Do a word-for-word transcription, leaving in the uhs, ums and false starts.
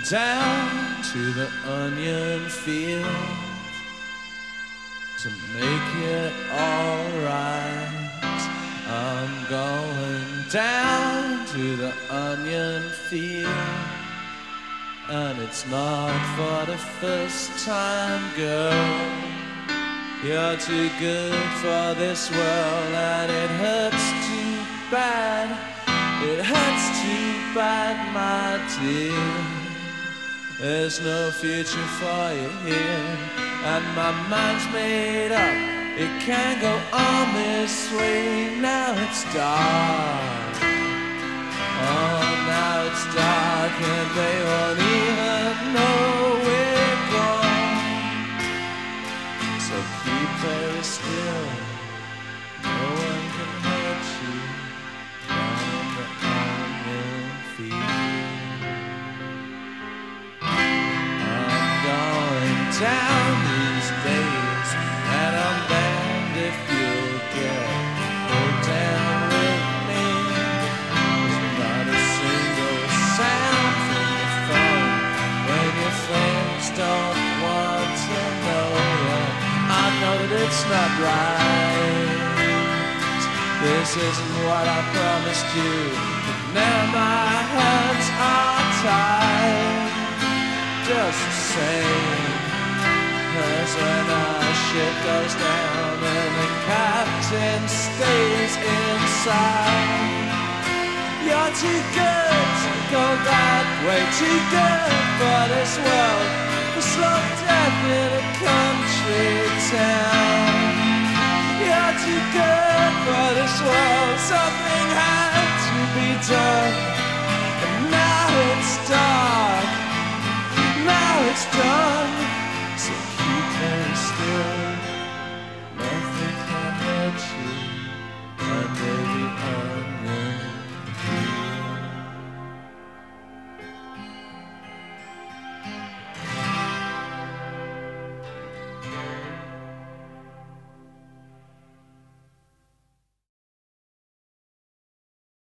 down to the onion field to make it alright. I'm going down to the onion field, and it's not for the first time, girl. You're too good for this world, and it hurts too bad. It hurts too bad, my dear. There's no future for you here, and my mind's made up. It can't go on this way. Now it's dark. Oh, now it's dark, and they won't even know we're gone. So keep very still. No one can hurt you down in the onion field. I'm going down these days, and I'm damned if you'll get pulled down with me. There's not a single sound from the phone when your friends don't want to know you. I know that it's not right. This isn't what I promised you, but now my hands are tied. Just the same as when our ship goes down and the captain stays inside. You're too good to go that way, too good for this world, for slow death in a country town. You're too good for this world, something had to be done. And now it's dark, now it's done. So keep very still.